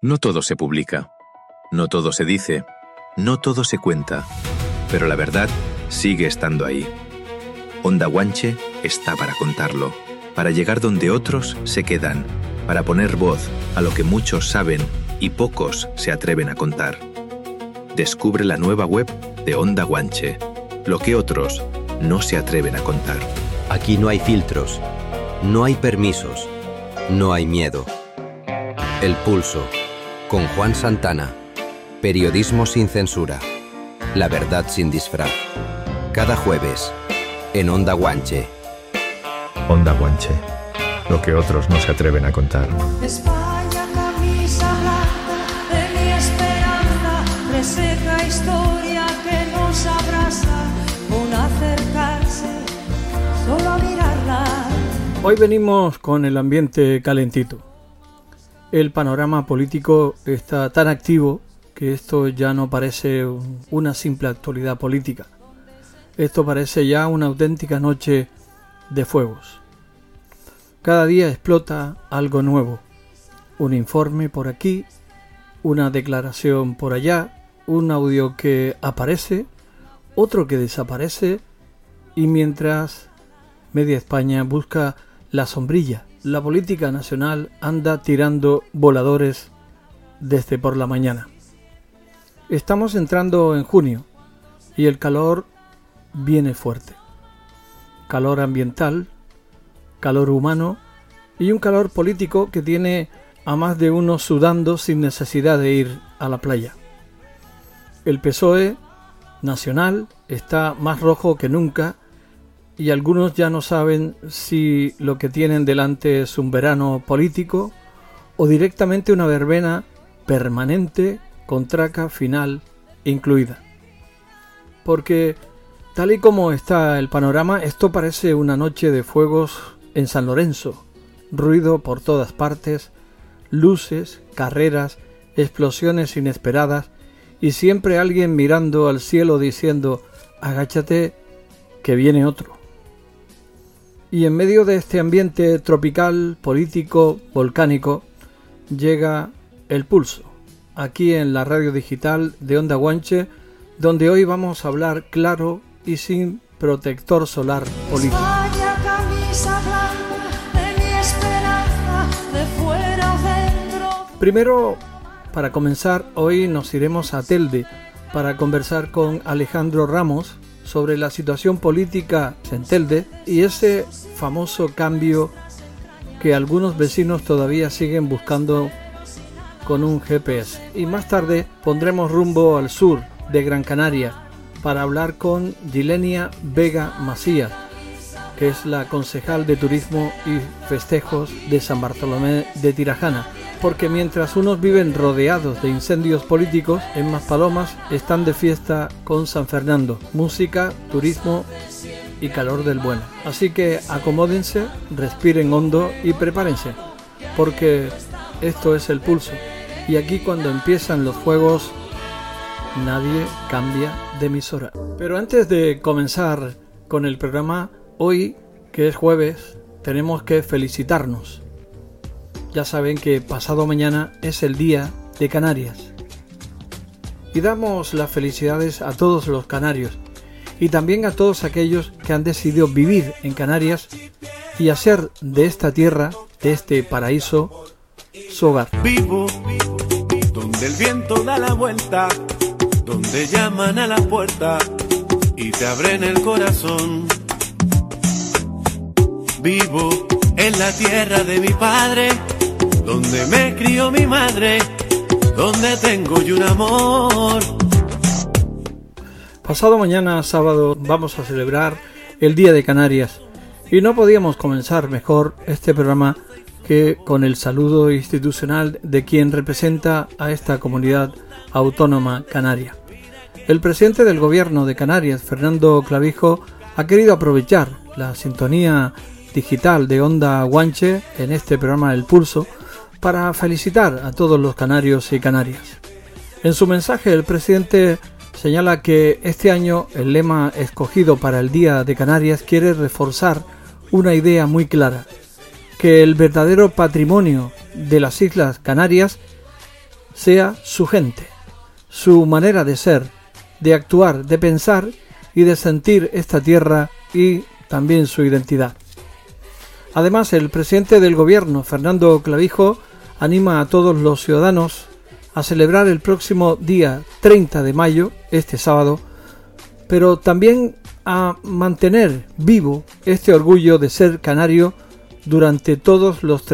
No todo se publica, no todo se dice, no todo se cuenta, pero la verdad sigue estando ahí. Onda Guanche está para contarlo, para llegar donde otros se quedan, para poner voz a lo que muchos saben y pocos se atreven a contar. Descubre la nueva web de Onda Guanche, lo que otros no se atreven a contar. Aquí no hay filtros, no hay permisos, no hay miedo. El Pulso, con Juan Santana. Periodismo sin censura. La verdad sin disfraz. Cada jueves, en Onda Guanche. Onda Guanche, lo que otros no se atreven a contar. España, camisa blanca de mi esperanza, reseca historia que nos abraza, un acercarse, solo a mirarla. Hoy venimos con el ambiente calentito. El panorama político está tan activo que esto ya no parece una simple actualidad política. Esto parece ya una auténtica noche de fuegos. Cada día explota algo nuevo. Un informe por aquí, una declaración por allá, un audio que aparece, otro que desaparece, y mientras media España busca la sombrilla, la política nacional anda tirando voladores desde por la mañana. Estamos entrando en junio y el calor viene fuerte. Calor ambiental, calor humano y un calor político que tiene a más de uno sudando sin necesidad de ir a la playa. El PSOE nacional está más rojo que nunca y algunos ya no saben si lo que tienen delante es un verano político o directamente una verbena permanente con traca final incluida. Porque tal y como está el panorama, esto parece una noche de fuegos en San Lorenzo. Ruido por todas partes, luces, carreras, explosiones inesperadas y siempre alguien mirando al cielo diciendo «Agáchate, que viene otro». Y en medio de este ambiente tropical, político, volcánico, llega el Pulso, aquí en la radio digital de Onda Guanche, donde hoy vamos a hablar claro y sin protector solar político. España, camisa blanca de mi esperanza, de fuera o dentro. Primero, para comenzar, hoy nos iremos a Telde para conversar con Alejandro Ramos sobre la situación política en Telde y ese famoso cambio que algunos vecinos todavía siguen buscando con un GPS. Y más tarde pondremos rumbo al sur de Gran Canaria para hablar con Gilenia Vega Macías, que es la concejal de Turismo y Festejos de San Bartolomé de Tirajana, porque mientras unos viven rodeados de incendios políticos, en Maspalomas están de fiesta con San Fernando, música, turismo y calor del bueno. Así que acomódense, respiren hondo y prepárense, porque esto es el Pulso, y aquí cuando empiezan los fuegos nadie cambia de emisora. Pero antes de comenzar con el programa, hoy, que es jueves, tenemos que felicitarnos. Ya saben que pasado mañana es el Día de Canarias. Y damos las felicidades a todos los canarios y también a todos aquellos que han decidido vivir en Canarias y hacer de esta tierra, de este paraíso, su hogar. Vivo donde el viento da la vuelta, donde llaman a la puerta y te abren el corazón. Vivo en la tierra de mi padre, donde me crió mi madre, donde tengo yo un amor. Pasado mañana, sábado, vamos a celebrar el Día de Canarias y no podíamos comenzar mejor este programa que con el saludo institucional de quien representa a esta comunidad autónoma canaria. El presidente del Gobierno de Canarias, Fernando Clavijo, ha querido aprovechar la sintonía digital de Onda Guanche en este programa El Pulso para felicitar a todos los canarios y canarias. En su mensaje, el presidente señala que este año el lema escogido para el Día de Canarias quiere reforzar una idea muy clara, que el verdadero patrimonio de las Islas Canarias sea su gente, su manera de ser, de actuar, de pensar y de sentir esta tierra y también su identidad. Además, el presidente del gobierno, Fernando Clavijo, anima a todos los ciudadanos a celebrar el próximo día 30 de mayo, este sábado, pero también a mantener vivo este orgullo de ser canario durante todos los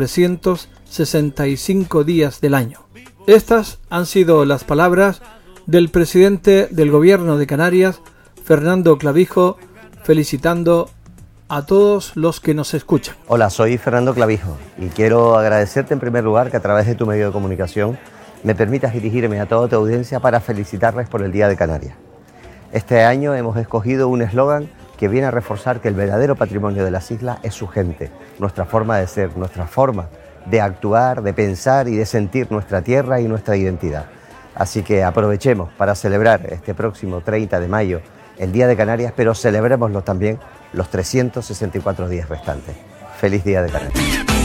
365 días del año. Estas han sido las palabras del presidente del gobierno de Canarias, Fernando Clavijo, felicitando a todos los que nos escuchan. Hola, soy Fernando Clavijo y quiero agradecerte en primer lugar que a través de tu medio de comunicación me permitas dirigirme a toda tu audiencia para felicitarles por el Día de Canarias. Este año hemos escogido un eslogan que viene a reforzar que el verdadero patrimonio de las islas es su gente, nuestra forma de ser, nuestra forma de actuar, de pensar y de sentir nuestra tierra y nuestra identidad. Así que aprovechemos para celebrar este próximo 30 de mayo el Día de Canarias, pero celebrémoslo también los 364 días restantes. ¡Feliz Día de Canarias!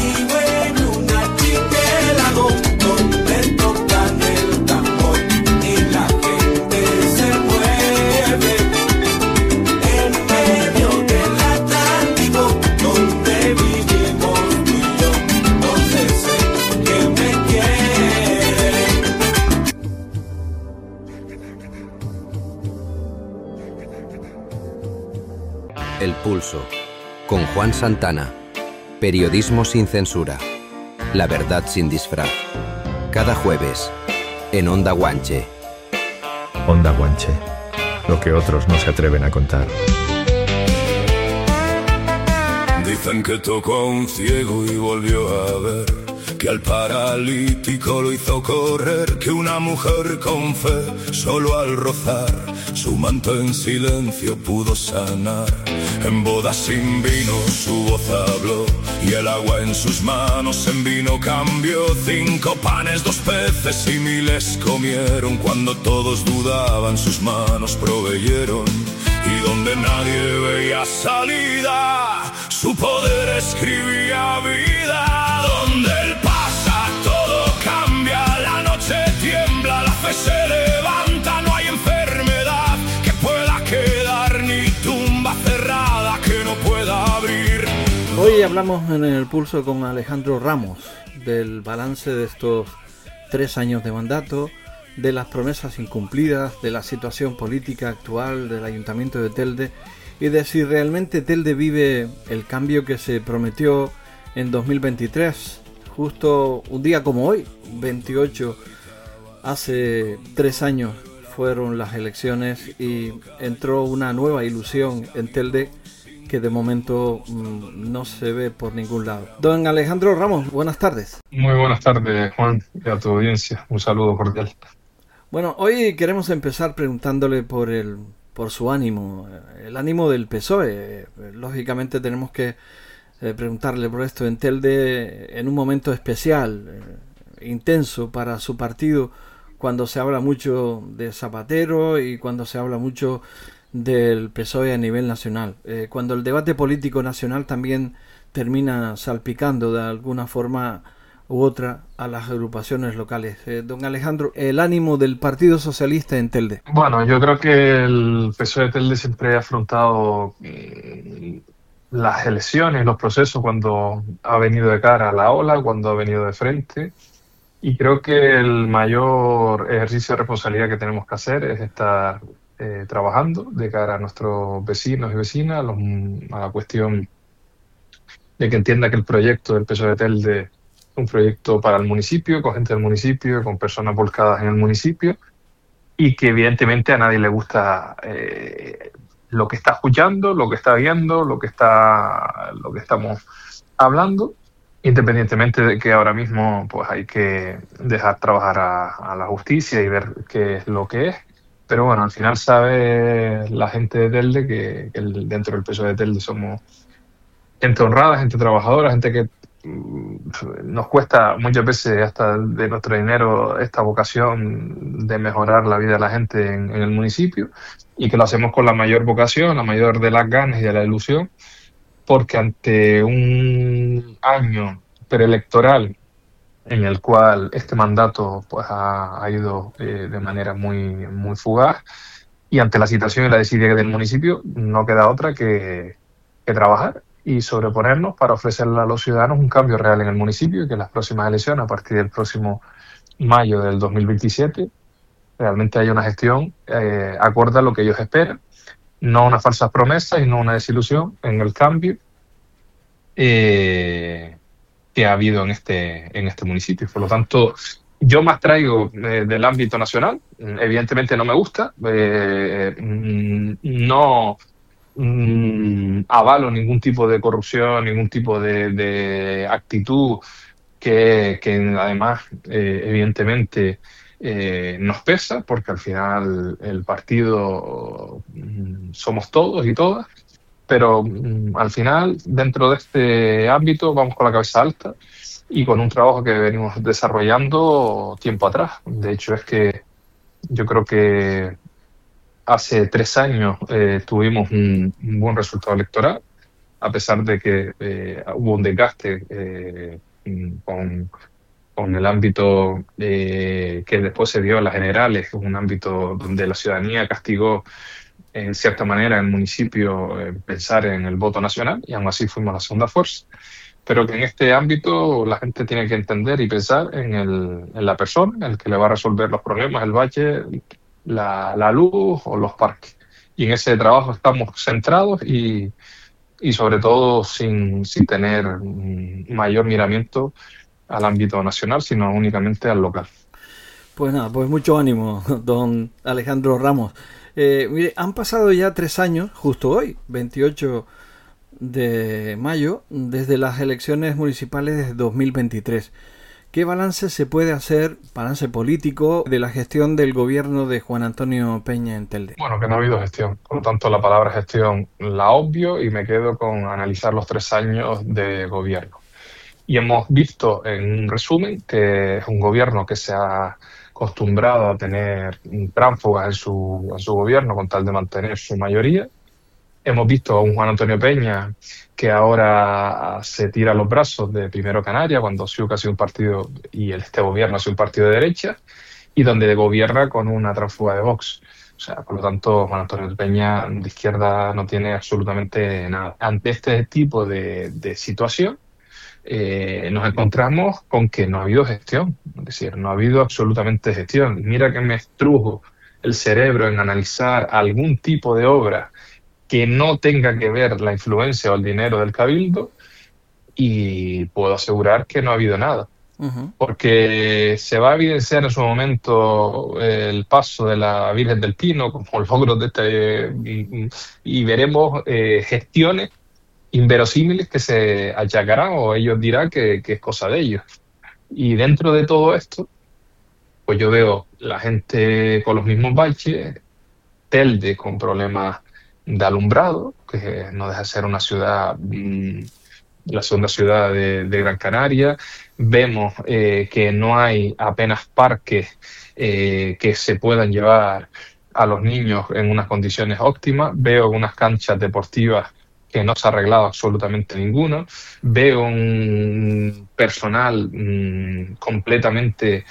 El Pulso, con Juan Santana. Periodismo sin censura. La verdad sin disfraz. Cada jueves, en Onda Guanche. Onda Guanche, lo que otros no se atreven a contar. Dicen que tocó a un ciego y volvió a ver, que al paralítico lo hizo correr, que una mujer con fe, solo al rozar su manto en silencio pudo sanar. En bodas sin vino su voz habló y el agua en sus manos en vino cambió. 5 panes, 2 peces y miles comieron. Cuando todos dudaban sus manos proveyeron. Y donde nadie veía salida, su poder escribía vida. Donde él pasa todo cambia, la noche tiembla, la fe se levanta. No hay enfermedad que pueda quedar, ni tumba cerrada que no pueda abrir. Hoy hablamos en el Pulso con Alejandro Ramos del balance de estos 3 años de mandato, de las promesas incumplidas, de la situación política actual del Ayuntamiento de Telde y de si realmente Telde vive el cambio que se prometió en 2023, justo un día como hoy, 28, hace 3 años fueron las elecciones y entró una nueva ilusión en Telde que de momento no se ve por ningún lado. Don Alejandro Ramos, buenas tardes. Muy buenas tardes, Juan, y a tu audiencia. Un saludo cordial. Bueno, hoy queremos empezar preguntándole por su ánimo, el ánimo del PSOE. Lógicamente tenemos que preguntarle por esto en Telde en un momento especial, intenso para su partido, cuando se habla mucho de Zapatero y cuando se habla mucho del PSOE a nivel nacional. Cuando el debate político nacional también termina salpicando de alguna forma u otra a las agrupaciones locales. Don Alejandro, el ánimo del Partido Socialista en Telde. Bueno, yo creo que el PSOE de Telde siempre ha afrontado las elecciones, los procesos cuando ha venido de cara a la ola, cuando ha venido de frente, y creo que el mayor ejercicio de responsabilidad que tenemos que hacer es estar trabajando de cara a nuestros vecinos y vecinas, a la cuestión de que entienda que el proyecto del PSOE de Telde es un proyecto para el municipio, con gente del municipio, con personas volcadas en el municipio, y que evidentemente a nadie le gusta lo que está escuchando, lo que está viendo, lo que estamos hablando, independientemente de que ahora mismo pues hay que dejar trabajar a la justicia y ver qué es lo que es. Pero bueno, al final sabe la gente de Telde que dentro del PSOE de Telde somos gente honrada, gente trabajadora, gente que nos cuesta muchas veces hasta de nuestro dinero esta vocación de mejorar la vida de la gente en el municipio, y que lo hacemos con la mayor vocación, la mayor de las ganas y de la ilusión, porque ante un año preelectoral en el cual este mandato pues ha ido de manera muy fugaz, y ante la situación y la desidia del municipio no queda otra que trabajar y sobreponernos para ofrecerle a los ciudadanos un cambio real en el municipio, y que en las próximas elecciones, a partir del próximo mayo del 2027, realmente haya una gestión acorde a lo que ellos esperan, no unas falsas promesas y no una desilusión en el cambio que ha habido en este municipio. Por lo tanto, yo más traigo del ámbito nacional. Evidentemente no me gusta, no avalo ningún tipo de corrupción, ningún tipo de actitud que además evidentemente nos pesa, porque al final el partido somos todos y todas, pero al final dentro de este ámbito vamos con la cabeza alta y con un trabajo que venimos desarrollando tiempo atrás. De hecho, es que yo creo que hace 3 años tuvimos un buen resultado electoral, a pesar de que hubo un desgaste con el ámbito que después se dio a las generales, un ámbito donde la ciudadanía castigó en cierta manera el municipio pensar en el voto nacional, y aún así fuimos la segunda fuerza. Pero que en este ámbito la gente tiene que entender y pensar en la persona, el que le va a resolver los problemas, el valle, la luz o los parques. Y en ese trabajo estamos centrados y sobre todo sin tener mayor miramiento al ámbito nacional, sino únicamente al local. Pues nada, pues mucho ánimo, don Alejandro Ramos. Mire, han pasado ya 3 años, justo hoy, 28 de mayo, desde las elecciones municipales de 2023. ¿Qué balance se puede hacer, balance político, de la gestión del gobierno de Juan Antonio Peña en Telde? Bueno, que no ha habido gestión. Por lo tanto, la palabra gestión la obvio y me quedo con analizar los 3 años de gobierno. Y hemos visto, en un resumen, que es un gobierno que se ha acostumbrado a tener tránsfugas en su gobierno con tal de mantener su mayoría. Hemos visto a un Juan Antonio Peña que ahora se tira los brazos de Primero Canaria, cuando Ciuc ha sido un partido y este gobierno ha sido un partido de derecha, y donde gobierna con una tránsfuga de Vox. O sea, por lo tanto, Juan Antonio Peña de izquierda no tiene absolutamente nada. Ante este tipo de situación, nos encontramos con que no ha habido gestión, es decir, no ha habido absolutamente gestión. Mira que me estrujo el cerebro en analizar algún tipo de obra que no tenga que ver la influencia o el dinero del Cabildo, y puedo asegurar que no ha habido nada. Porque se va a evidenciar en su momento el paso de la Virgen del Pino como logros de y veremos gestiones inverosímiles que se achacarán, o ellos dirán que es cosa de ellos. Y dentro de todo esto, pues yo veo la gente con los mismos baches, Telde con problemas de alumbrado, que no deja de ser una ciudad, la segunda ciudad de Gran Canaria. Vemos que no hay apenas parques que se puedan llevar a los niños en unas condiciones óptimas. Veo unas canchas deportivas que no se ha arreglado absolutamente ninguno. Veo un personal completamente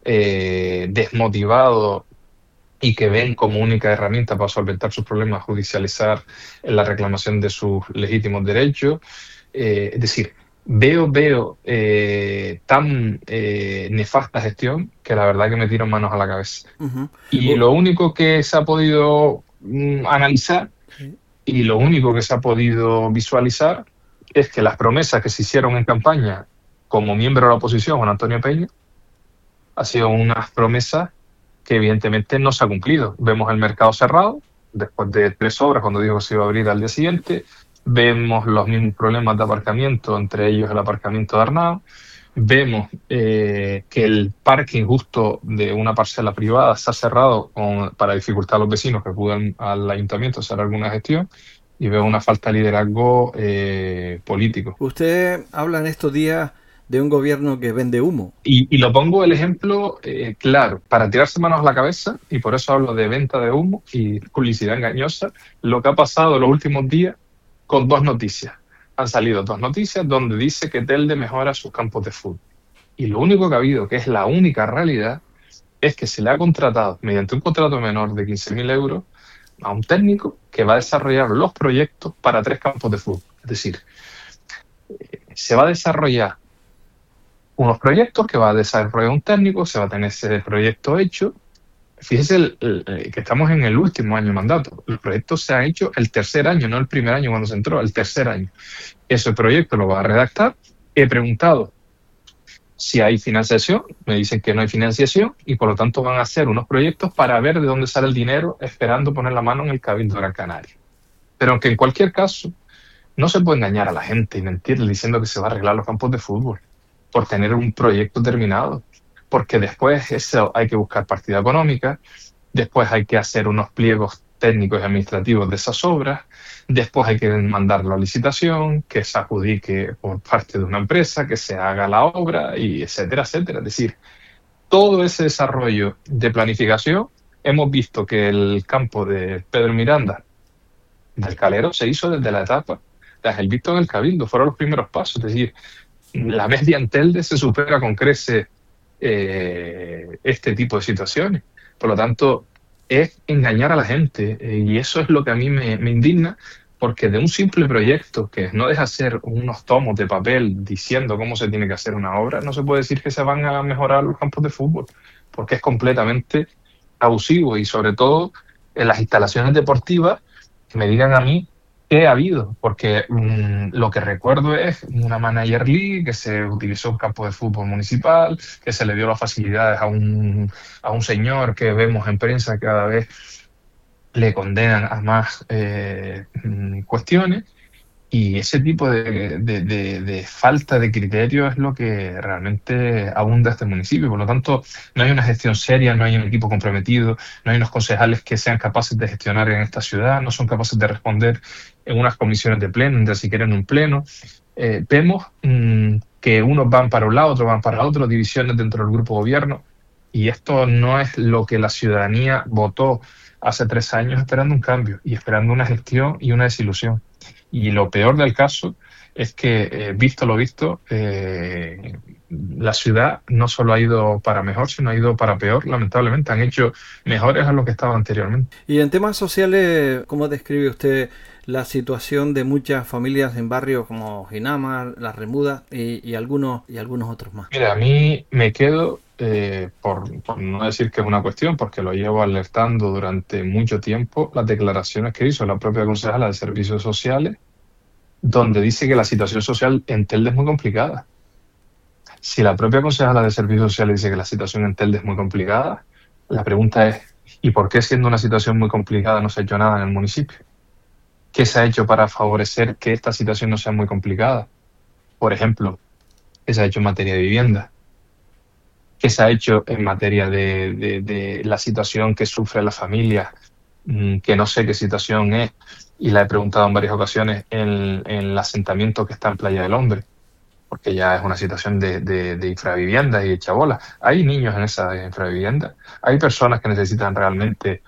desmotivado y que ven como única herramienta para solventar sus problemas judicializar la reclamación de sus legítimos derechos. Es decir, veo tan nefasta gestión que la verdad que me tiro manos a la cabeza. Y lo único que se ha podido analizar y lo único que se ha podido visualizar es que las promesas que se hicieron en campaña como miembro de la oposición, Juan Antonio Peña, ha sido unas promesas que evidentemente no se ha cumplido. Vemos el mercado cerrado después de 3 horas cuando dijo que se iba a abrir al día siguiente. Vemos los mismos problemas de aparcamiento, entre ellos el aparcamiento de Arnao. Vemos que el parking justo de una parcela privada se ha cerrado para dificultar a los vecinos que acudan al ayuntamiento a hacer alguna gestión, y veo una falta de liderazgo político. Usted habla en estos días de un gobierno que vende humo. Y lo pongo el ejemplo claro, para tirarse manos a la cabeza, y por eso hablo de venta de humo y publicidad engañosa, lo que ha pasado en los últimos días con 2 noticias. Han salido 2 noticias donde dice que Telde mejora sus campos de fútbol. Y lo único que ha habido, que es la única realidad, es que se le ha contratado, mediante un contrato menor de 15.000 euros, a un técnico que va a desarrollar los proyectos para 3 campos de fútbol. Es decir, se va a desarrollar unos proyectos que va a desarrollar un técnico, se va a tener ese proyecto hecho. Fíjese que estamos en el último año de mandato. Los proyectos se han hecho el tercer año, no el primer año cuando se entró, el tercer año. Ese proyecto lo va a redactar. He preguntado si hay financiación, me dicen que no hay financiación y por lo tanto van a hacer unos proyectos para ver de dónde sale el dinero, esperando poner la mano en el Cabildo de Gran Canaria. Pero aunque en cualquier caso no se puede engañar a la gente y mentirle diciendo que se va a arreglar los campos de fútbol por tener un proyecto terminado, porque después eso hay que buscar partida económica, después hay que hacer unos pliegos técnicos y administrativos de esas obras, después hay que mandarlo a licitación, que se adjudique por parte de una empresa, que se haga la obra, y etcétera, etcétera. Es decir, todo ese desarrollo de planificación, hemos visto que el campo de Pedro Miranda del Calero se hizo desde la etapa de Ángel Víctor en el Cabildo, fueron los primeros pasos. Es decir, la media en Telde se supera con creces este tipo de situaciones. Por lo tanto, es engañar a la gente, y eso es lo que a mí me indigna, porque de un simple proyecto que no deja ser unos tomos de papel diciendo cómo se tiene que hacer una obra, no se puede decir que se van a mejorar los campos de fútbol, porque es completamente abusivo. Y sobre todo en las instalaciones deportivas, que me digan a mí qué ha habido, porque lo que recuerdo es una Manager League, que se utilizó un campo de fútbol municipal, que se le dio las facilidades a un señor que vemos en prensa que cada vez le condenan a más cuestiones, y ese tipo de falta de criterio es lo que realmente abunda este municipio. Por lo tanto, no hay una gestión seria, no hay un equipo comprometido, no hay unos concejales que sean capaces de gestionar en esta ciudad, no son capaces de responder en unas comisiones de pleno, ni siquiera en un pleno. Vemos que unos van para un lado, otros van para otro, divisiones dentro del grupo gobierno, y esto no es lo que la ciudadanía votó hace 3 años, esperando un cambio y esperando una gestión y una desilusión. Y lo peor del caso es que, visto lo visto, la ciudad no solo ha ido para mejor, sino ha ido para peor, lamentablemente. Han hecho mejores a lo que estaba anteriormente. Y en temas sociales, ¿cómo describe usted la situación de muchas familias en barrios como Ginama, La Remuda y algunos otros más? Mira, a mí me quedo, por no decir que es una cuestión, porque lo llevo alertando durante mucho tiempo, las declaraciones que hizo la propia concejala de Servicios Sociales, donde dice que la situación social en Telde es muy complicada. Si la propia concejala de Servicios Sociales dice que la situación en Telde es muy complicada, la pregunta es, ¿y por qué siendo una situación muy complicada no se ha hecho nada en el municipio? ¿Qué se ha hecho para favorecer que esta situación no sea muy complicada? Por ejemplo, ¿qué se ha hecho en materia de vivienda? ¿Qué se ha hecho en materia de la situación que sufre la familia? Que no sé qué situación es, y la he preguntado en varias ocasiones en el asentamiento que está en Playa del Hombre, porque ya es una situación de infravivienda y de chabola. Hay niños en esa infravivienda, hay personas que necesitan realmente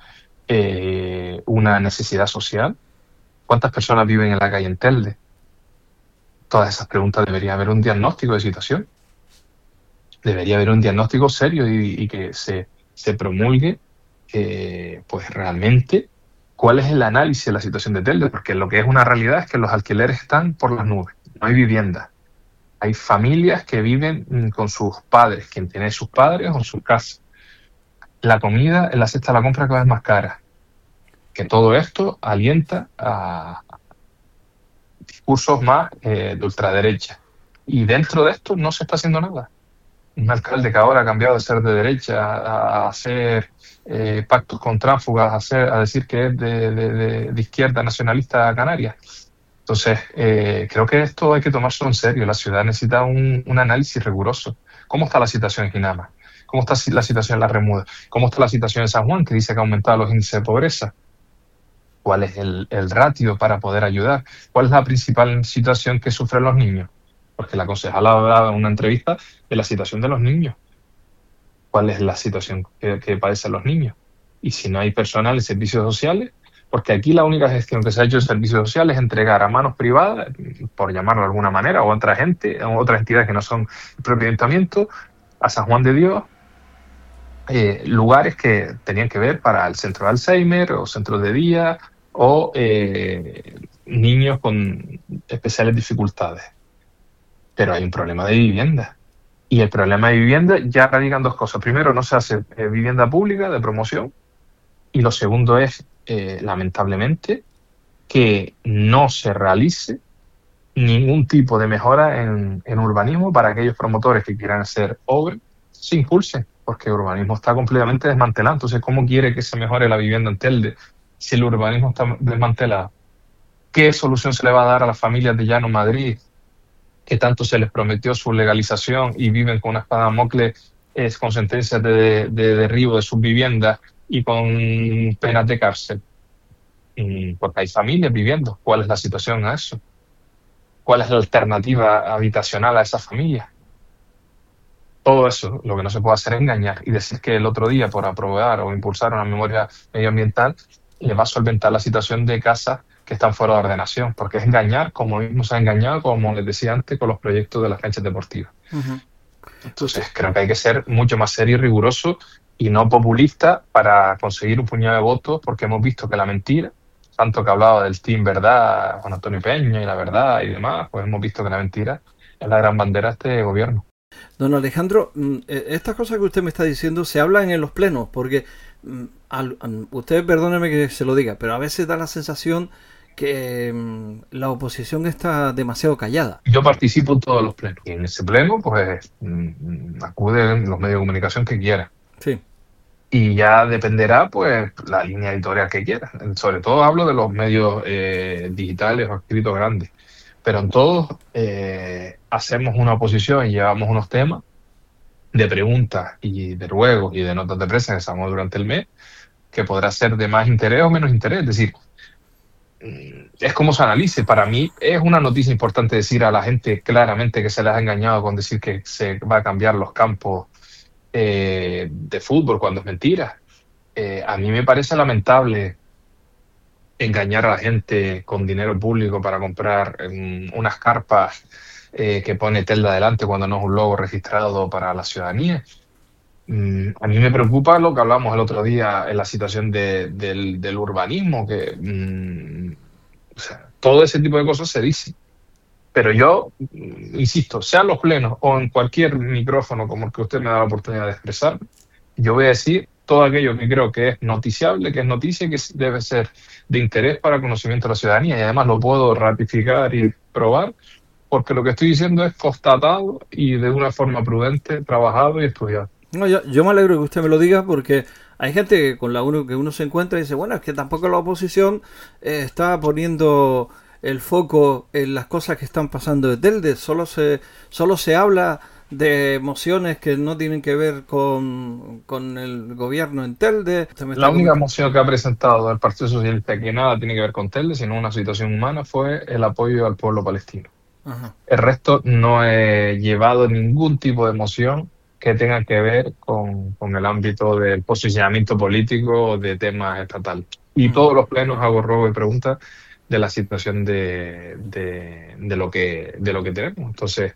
una necesidad social. ¿Cuántas personas viven en la calle en Telde? Todas esas preguntas, debería haber un diagnóstico de situación. Debería haber un diagnóstico serio y que se promulgue pues realmente cuál es el análisis de la situación de Telde, porque lo que es una realidad es que los alquileres están por las nubes, no hay vivienda. Hay familias que viven con sus padres, quien tiene sus padres o sus casas. La comida en la cesta de la compra cada vez más cara. Que todo esto alienta a discursos más de ultraderecha. Y dentro de esto no se está haciendo nada. Un alcalde que ahora ha cambiado de ser de derecha a hacer pactos con tránsfugas, a decir que es de izquierda nacionalista canaria. Entonces, creo que esto hay que tomárselo en serio. La ciudad necesita un análisis riguroso. ¿Cómo está la situación en Ginama? ¿Cómo está la situación en La Remuda? ¿Cómo está la situación en San Juan, que dice que ha aumentado los índices de pobreza? ¿Cuál es el ratio para poder ayudar? ¿Cuál es la principal situación que sufren los niños? Porque la concejala ha dado una entrevista de la situación de los niños. ¿Cuál es la situación que padecen los niños? Y si no hay personal en servicios sociales, Porque aquí la única gestión que se ha hecho de servicios sociales es entregar a manos privadas, por llamarlo de alguna manera, o a otra gente, o otras entidades que no son el propio ayuntamiento, a San Juan de Dios, lugares que tenían que ver para el centro de Alzheimer o centros de día o niños con especiales dificultades. Pero hay un problema de vivienda. Y el problema de vivienda ya radica en dos cosas. Primero, no se hace vivienda pública de promoción. Y lo segundo es, lamentablemente, que no se realice ningún tipo de mejora en urbanismo para aquellos promotores que quieran hacer obras, se impulsen, porque el urbanismo está completamente desmantelado. Entonces, ¿cómo quiere que se mejore la vivienda en Telde si el urbanismo está desmantelado? ¿Qué solución se le va a dar a las familias de Llano Madrid, que tanto se les prometió su legalización y viven con una espada de Damocles con sentencias de derribo de sus viviendas y con penas de cárcel? Porque hay familias viviendo. ¿Cuál es la situación a eso? ¿Cuál es la alternativa habitacional a esas familias? Todo eso, lo que no se puede hacer es engañar y decir que el otro día, por aprobar o impulsar una memoria medioambiental, le va a solventar la situación de casas que están fuera de ordenación, porque es engañar, como mismo se ha engañado, como les decía antes, con los proyectos de las canchas deportivas. Uh-huh. Entonces, creo que hay que ser mucho más serio y riguroso y no populista para conseguir un puñado de votos, porque hemos visto que la mentira, tanto que hablaba del Team Verdad, Juan Antonio Peña y la verdad y demás, pues hemos visto que la mentira es la gran bandera de este gobierno. Don Alejandro, estas cosas que usted me está diciendo se hablan en los plenos, porque usted perdóneme que se lo diga, pero a veces da la sensación que la oposición está demasiado callada. Yo participo en todos los plenos y en ese pleno pues acuden los medios de comunicación que quieran. Sí. Y ya dependerá pues la línea editorial que quiera. Sobre todo hablo de los medios digitales o escritos grandes. Pero en todos hacemos una oposición y llevamos unos temas de preguntas y de ruegos y de notas de prensa que hacemos durante el mes, que podrá ser de más interés o menos interés. Es decir, es como se analice. Para mí es una noticia importante decir a la gente claramente que se les ha engañado con decir que se va a cambiar los campos de fútbol cuando es mentira. A mí me parece lamentable engañar a la gente con dinero público para comprar unas carpas que pone Telde adelante cuando no es un logo registrado para la ciudadanía. A mí me preocupa lo que hablamos el otro día en la situación del urbanismo, que o sea, todo ese tipo de cosas se dice. Pero yo, insisto, sea en los plenos o en cualquier micrófono como el que usted me da la oportunidad de expresar, yo voy a decir todo aquello que creo que es noticiable, que es noticia y que debe ser de interés para el conocimiento de la ciudadanía. Y además lo puedo ratificar y probar, porque lo que estoy diciendo es constatado y de una forma prudente, trabajado y estudiado. No, yo me alegro que usted me lo diga, porque hay gente con la que uno se encuentra y dice, bueno, es que tampoco la oposición está poniendo el foco en las cosas que están pasando de Telde. Solo se habla de mociones que no tienen que ver con el gobierno en Telde. La única moción que ha presentado el Partido Socialista que nada tiene que ver con Telde, sino una situación humana, fue el apoyo al pueblo palestino. Ajá. El resto no he llevado ningún tipo de moción que tenga que ver con el ámbito del posicionamiento político o de temas estatales. Y todos los plenos hago ruego y preguntas de la situación de lo que tenemos. Entonces,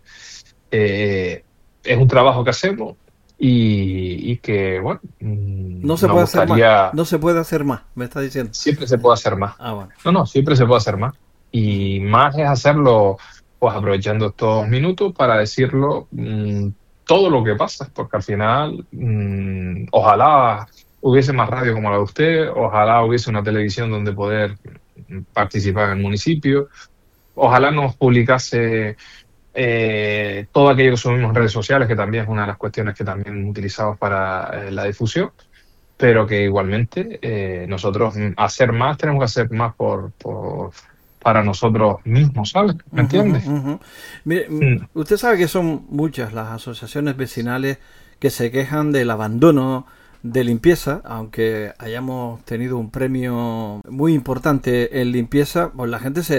es un trabajo que hacemos y que, bueno, no se puede hacer más. No se puede hacer más, me está diciendo. Siempre se puede hacer más. Bueno. No, siempre se puede hacer más. Y más es hacerlo, pues aprovechando estos minutos para decirlo todo lo que pasa, porque al final, ojalá hubiese más radio como la de usted, ojalá hubiese una televisión donde poder participar en el municipio, ojalá nos publicase todo aquello que subimos en redes sociales, que también es una de las cuestiones que también utilizamos para la difusión, pero que igualmente nosotros hacer más, tenemos que hacer más para nosotros mismos, ¿sabes? ¿Me entiendes? Mire, usted sabe que son muchas las asociaciones vecinales que se quejan del abandono de limpieza, aunque hayamos tenido un premio muy importante en limpieza, pues la gente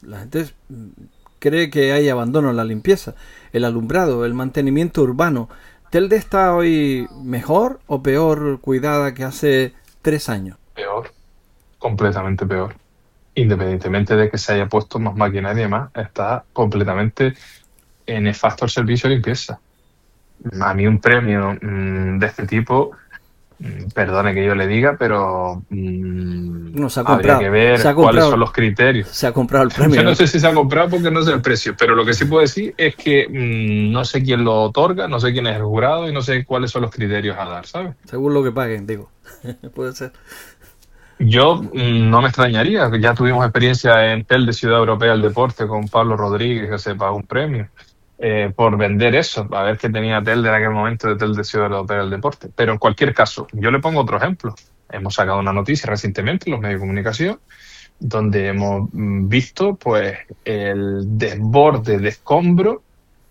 cree que hay abandono en la limpieza, el alumbrado, el mantenimiento urbano. ¿Telde está hoy mejor o peor cuidada que hace 3 años? Peor. completamente peor. Independientemente de que se haya puesto más maquinaria y demás, está completamente nefasto el servicio de limpieza. A mí un premio de este tipo, perdone que yo le diga, pero habría que ver cuáles son los criterios. Se ha comprado el premio. Yo no sé si se ha comprado porque no sé el precio, pero lo que sí puedo decir es que no sé quién lo otorga, no sé quién es el jurado y no sé cuáles son los criterios a dar, ¿sabes? Según lo que paguen, digo. Puede ser. Yo no me extrañaría, ya tuvimos experiencia en TEL de Ciudad Europea del Deporte con Pablo Rodríguez, que se pagó un premio por vender eso, a ver qué tenía TEL en aquel momento de TEL de Ciudad Europea del Deporte. Pero en cualquier caso, yo le pongo otro ejemplo. Hemos sacado una noticia recientemente en los medios de comunicación donde hemos visto pues el desborde de escombro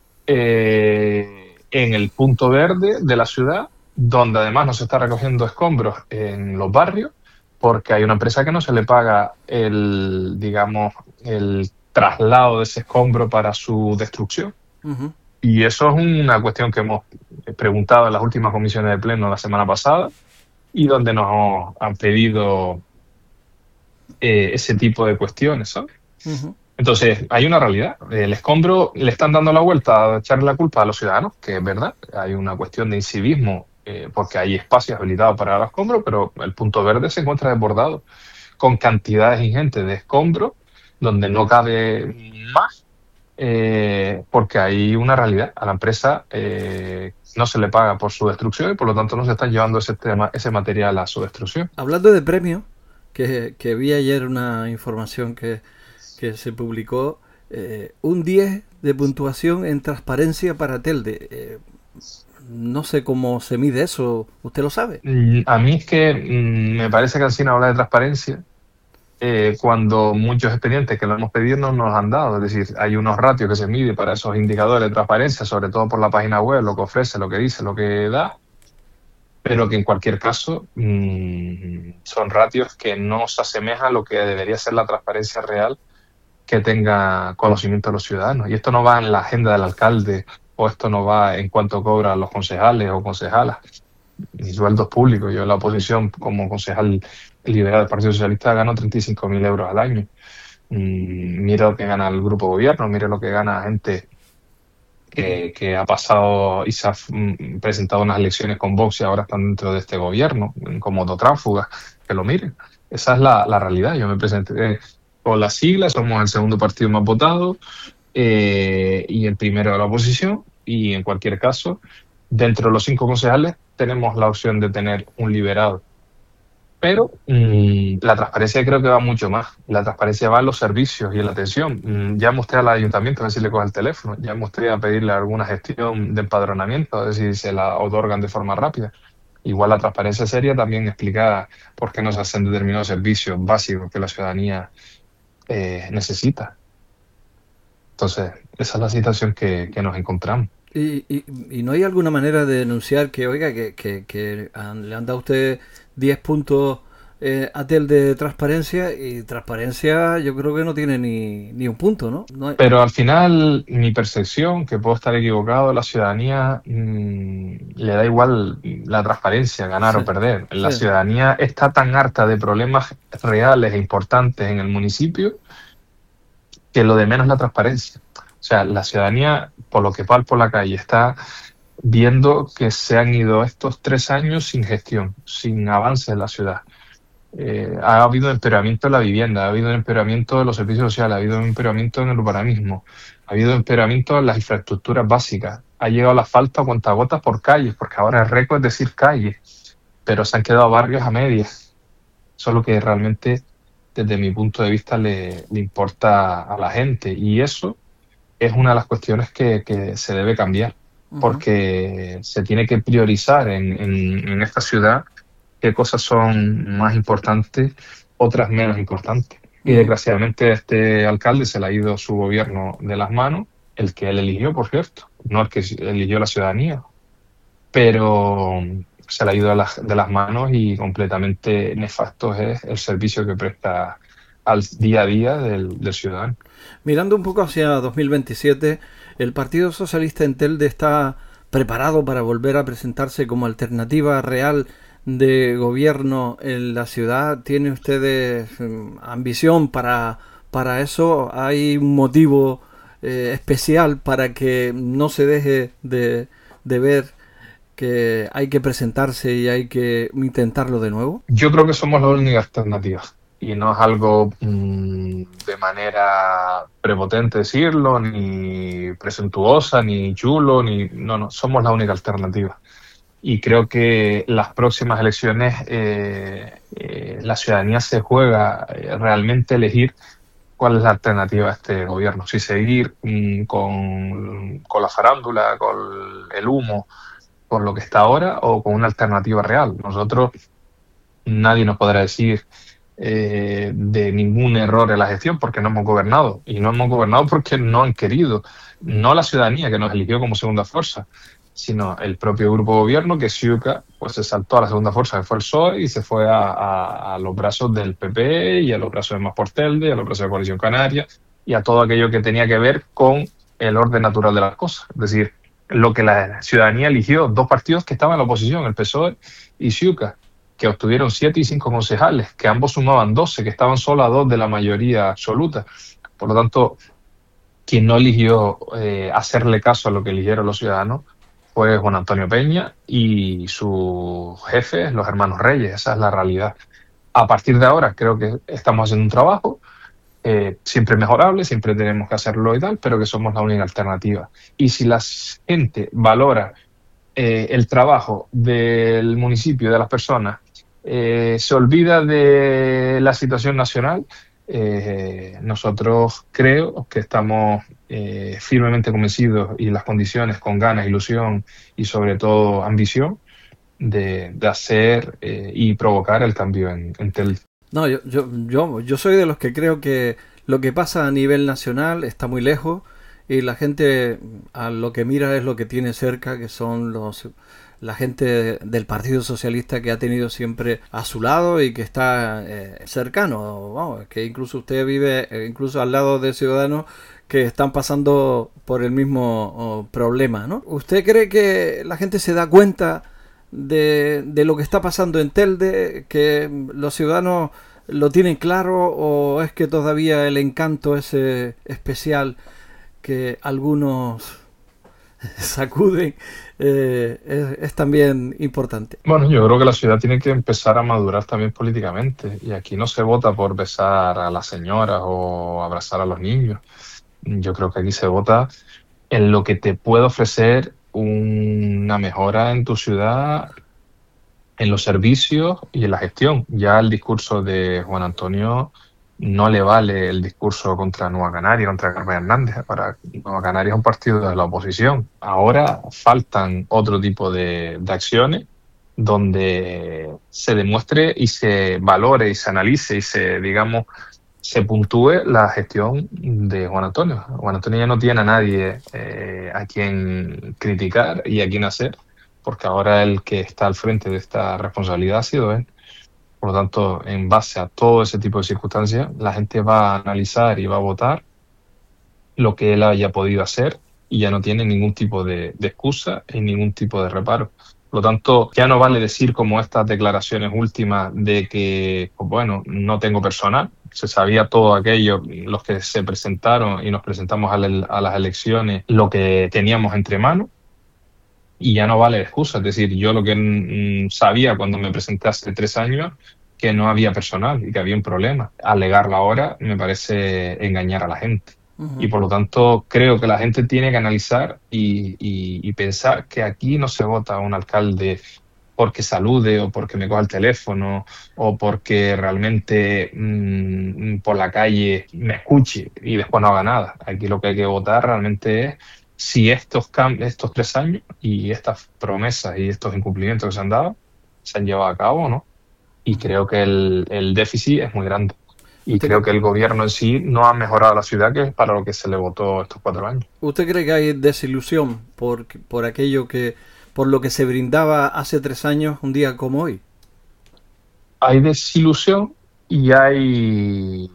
en el punto verde de la ciudad, donde además no se está recogiendo escombros en los barrios, porque hay una empresa que no se le paga el traslado de ese escombro para su destrucción. Uh-huh. Y eso es una cuestión que hemos preguntado en las últimas comisiones de pleno la semana pasada y donde nos han pedido ese tipo de cuestiones, ¿sabes? Uh-huh. Entonces, hay una realidad. El escombro le están dando la vuelta a echarle la culpa a los ciudadanos, que es verdad. Hay una cuestión de incivismo porque hay espacios habilitados para el escombro, pero el punto verde se encuentra desbordado con cantidades ingentes de escombro donde no cabe más porque hay una realidad. A la empresa no se le paga por su destrucción y por lo tanto no se está llevando ese material a su destrucción. Hablando de premios, que vi ayer una información que se publicó, un 10 de puntuación en transparencia para Telde. No sé cómo se mide eso, ¿usted lo sabe? A mí es que me parece que así no habla de transparencia cuando muchos expedientes que lo hemos pedido no nos han dado. Es decir, hay unos ratios que se miden para esos indicadores de transparencia, sobre todo por la página web, lo que ofrece, lo que dice, lo que da, pero que en cualquier caso son ratios que no se asemejan a lo que debería ser la transparencia real que tenga conocimiento de los ciudadanos. Y esto no va en la agenda del alcalde, o esto no va en cuánto cobran los concejales o concejalas, ni sueldos públicos. Yo en la oposición, como concejal liberal del Partido Socialista, gano 35.000 euros al año. Mira lo que gana el grupo gobierno, mira lo que gana gente que ha pasado y se ha presentado unas elecciones con Vox y ahora están dentro de este gobierno, como tránsfugas, que lo miren. Esa es la realidad. Yo me presenté con las siglas, somos el segundo partido más votado y el primero de la oposición, y en cualquier caso, dentro de los 5 concejales tenemos la opción de tener un liberado. Pero la transparencia creo que va mucho más. La transparencia va en los servicios y en la atención. Ya mostré al ayuntamiento a ver si le coge el teléfono, ya mostré a pedirle alguna gestión de empadronamiento, a ver si se la otorgan de forma rápida. Igual la transparencia seria también explica por qué no se hacen determinados servicios básicos que la ciudadanía necesita. Entonces, esa es la situación que nos encontramos. ¿Y no hay alguna manera de denunciar que, oiga, que le han dado a usted 10 puntos a TEL de transparencia, y transparencia yo creo que no tiene ni un punto, ¿no? No hay... Pero al final, mi percepción, que puedo estar equivocado, la ciudadanía le da igual la transparencia, ganar o perder. La ciudadanía está tan harta de problemas reales e importantes en el municipio que lo de menos es la transparencia. O sea, la ciudadanía, por lo que palpo la calle, está viendo que se han ido estos 3 años sin gestión, sin avance en la ciudad. Ha habido empeoramiento en la vivienda, ha habido empeoramiento en los servicios sociales, ha habido empeoramiento en el urbanismo, ha habido empeoramiento en las infraestructuras básicas. Ha llegado la falta a cuentagotas por calles, porque ahora el récord es decir calles, pero se han quedado barrios a medias. Eso es lo que realmente, desde mi punto de vista, le importa a la gente. Y eso es una de las cuestiones que se debe cambiar, porque se tiene que priorizar en esta ciudad qué cosas son más importantes, otras menos importantes. Y desgraciadamente a este alcalde se le ha ido su gobierno de las manos, el que él eligió, por cierto, no el que eligió la ciudadanía, pero se le ha ido de las manos y completamente nefasto es el servicio que presta al día a día del ciudadano. Mirando un poco hacia 2027, ¿el Partido Socialista en Telde está preparado para volver a presentarse como alternativa real de gobierno en la ciudad? ¿Tienen ustedes ambición para eso? ¿Hay un motivo especial para que no se deje de ver que hay que presentarse y hay que intentarlo de nuevo? Yo creo que somos la única alternativa y no es algo de manera prepotente decirlo, ni presuntuosa, ni chulo, no, somos la única alternativa. Y creo que las próximas elecciones la ciudadanía se juega realmente elegir cuál es la alternativa a este gobierno. Si seguir con la farándula, con el humo, con lo que está ahora, o con una alternativa real. Nosotros, nadie nos podrá decir de ningún error en la gestión porque no hemos gobernado. Y no hemos gobernado porque no han querido. No la ciudadanía que nos eligió como segunda fuerza, sino el propio grupo de gobierno, que Ciuca pues se saltó a la segunda fuerza, que fue el PSOE, y se fue a los brazos del PP y a los brazos de Mas por Telde, y a los brazos de Coalición Canaria, y a todo aquello que tenía que ver con el orden natural de las cosas. Es decir, lo que la ciudadanía eligió, dos partidos que estaban en la oposición, el PSOE y Ciuca, que obtuvieron 7 y 5 concejales, que ambos sumaban 12, que estaban solo a 2 de la mayoría absoluta. Por lo tanto, quien no eligió hacerle caso a lo que eligieron los ciudadanos fue Juan Antonio Peña y sus jefes, los hermanos Reyes. Esa es la realidad. A partir de ahora creo que estamos haciendo un trabajo siempre mejorable, siempre tenemos que hacerlo y tal, pero que somos la única alternativa. Y si la gente valora el trabajo del municipio, de las personas, se olvida de la situación nacional, nosotros creo que estamos firmemente convencidos, y las condiciones, con ganas, ilusión y sobre todo ambición de hacer y provocar el cambio en Telde. No, yo soy de los que creo que lo que pasa a nivel nacional está muy lejos, y la gente a lo que mira es lo que tiene cerca, que son la gente del Partido Socialista, que ha tenido siempre a su lado y que está cercano. Vamos, que incluso usted vive incluso al lado de ciudadanos que están pasando por el mismo problema, ¿no? ¿Usted cree que la gente se da cuenta de lo que está pasando en Telde, que los ciudadanos lo tienen claro, o es que todavía el encanto ese especial que algunos sacuden es también importante? Bueno, yo creo que la ciudad tiene que empezar a madurar también políticamente, y aquí no se vota por besar a las señoras o abrazar a los niños. Yo creo que aquí se vota en lo que te puede ofrecer una mejora en tu ciudad, en los servicios y en la gestión. Ya el discurso de Juan Antonio no le vale el discurso contra Nueva Canaria, contra Carmen Hernández. Para Nueva Canaria es un partido de la oposición. Ahora faltan otro tipo de acciones donde se demuestre y se valore y se analice y se puntúe la gestión de Juan Antonio. Juan Antonio ya no tiene a nadie a quien criticar y a quien hacer, porque ahora el que está al frente de esta responsabilidad ha sido él. Por lo tanto, en base a todo ese tipo de circunstancias, la gente va a analizar y va a votar lo que él haya podido hacer, y ya no tiene ningún tipo de excusa y ningún tipo de reparo. Por lo tanto, ya no vale decir como estas declaraciones últimas de que, pues bueno, no tengo personal. Se sabía todo aquello, los que se presentaron y nos presentamos a las elecciones, lo que teníamos entre manos. Y ya no vale excusa. Es decir, yo lo que sabía cuando me presenté hace 3 años, que no había personal y que había un problema. Alegarlo ahora me parece engañar a la gente. Y por lo tanto creo que la gente tiene que analizar y pensar que aquí no se vota a un alcalde porque salude o porque me coja el teléfono o porque realmente por la calle me escuche y después no haga nada. Aquí lo que hay que votar realmente es si estos 3 años y estas promesas y estos incumplimientos que se han dado se han llevado a cabo o no. Y creo que el déficit es muy grande. Y creo que el gobierno en sí no ha mejorado la ciudad, que es para lo que se le votó estos 4 años. ¿Usted cree que hay desilusión por aquello por lo que se brindaba hace 3 años, un día como hoy? Hay desilusión y hay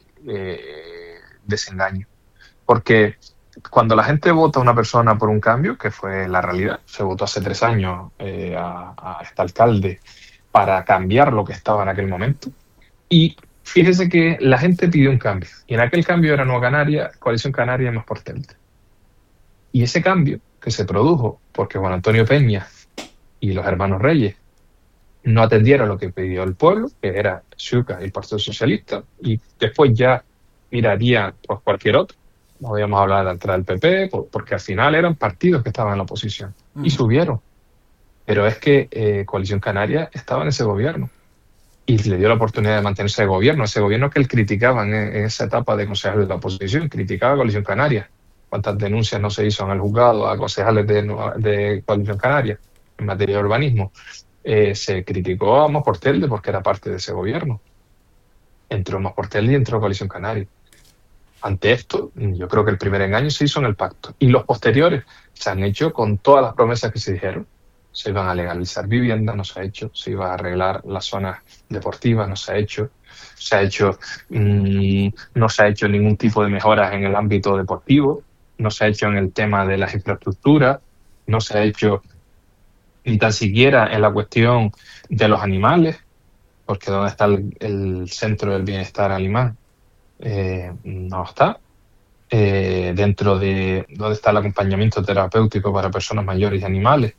desengaño. Porque cuando la gente vota a una persona por un cambio, que fue la realidad, se votó hace 3 años a este alcalde para cambiar lo que estaba en aquel momento. Y fíjese que la gente pidió un cambio. Y en aquel cambio era Nueva Canaria, Coalición Canaria y Más por Telde. Y ese cambio que se produjo porque Juan Antonio Peña y los hermanos Reyes no atendieron lo que pidió el pueblo, que era Xúcar y el Partido Socialista, y después ya miraría pues, cualquier otro. No podíamos hablar de la entrada del PP, porque al final eran partidos que estaban en la oposición. Y subieron. Pero es que Coalición Canaria estaba en ese gobierno. Y le dio la oportunidad de mantenerse de gobierno. Ese gobierno que él criticaba en esa etapa de concejal de la oposición. Criticaba a Coalición Canaria. ¿Cuántas denuncias no se hizo en el juzgado a concejales de Coalición Canaria en materia de urbanismo? Se criticó a Más por Telde porque era parte de ese gobierno. Entró Más por Telde y entró Coalición Canaria. Ante esto, yo creo que el primer engaño se hizo en el pacto. Y los posteriores se han hecho con todas las promesas que se dijeron. Se iban a legalizar viviendas, no se ha hecho. Se iba a arreglar las zonas deportivas, no se ha hecho. No se ha hecho ningún tipo de mejoras en el ámbito deportivo. No se ha hecho en el tema de las infraestructuras. No se ha hecho ni tan siquiera en la cuestión de los animales, porque ¿dónde está el centro del bienestar animal? No está. Dentro de ¿dónde está el acompañamiento terapéutico para personas mayores y animales?